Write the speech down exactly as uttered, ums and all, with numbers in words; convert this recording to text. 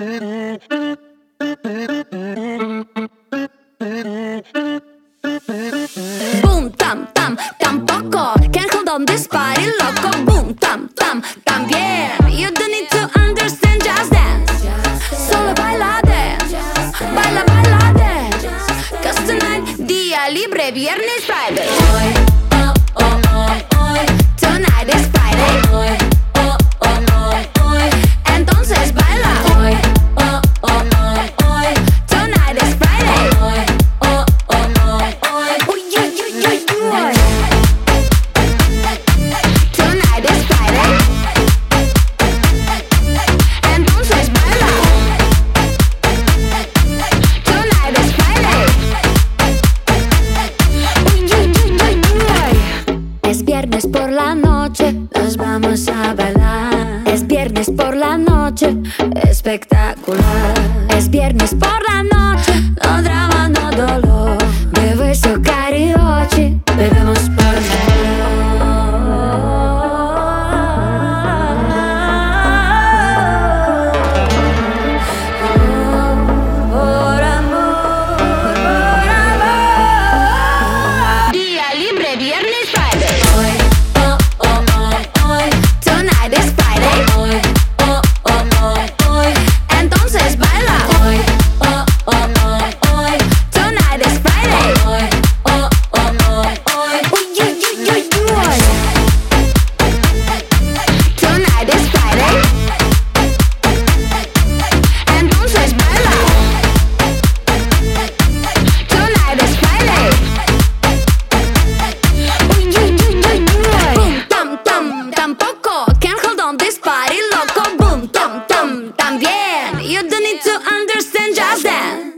Boom, tam, tam, tampoco. Can't hold on this party, loco. Boom, tam, tam, también. You don't need to understand, just dance. Solo baila, dance. Baila, baila, dance. Cause tonight, día libre, viernes, Friday. Hoy, oh, oh, oh, hoy. Tonight is Friday. Hoy, oh, oh, oh, hoy. Entonces baila. Hoy, oh, oh, oh, hoy. Tonight is Friday. Hoy, oh, oh, oh, hoy. Uy, uy, uy, uy, uy. Tonight is Friday. Entonces baila. Tonight is Friday. Uy, uy, uy, uy, uy. Es viernes por la noche, nos vamos a bailar. Es viernes por la noche, espectacular. Es viernes por la noche, no drama, no dolor. Bebo eso karaoke, bebemos por Por amor, por amor. Día libre, viernes, Friday. Hoy, oh, oh, oh, hoy. Tonight is Friday. Hoy, oh, oh, oh, hoy. Entonces baila. Hoy, oh, oh, oh, hoy. Tonight is Friday. Hoy, oh, oh, oh, hoy. Uy, uy, uy, uy, uy. Tonight is Friday. Entonces baila. Tonight is Friday. Uy, uy, uy, uy, uy. Boom, tam, tam, tampoco. Can't hold on this party, loco. Boom, tam, tam, también. You don't need to understand, just dance.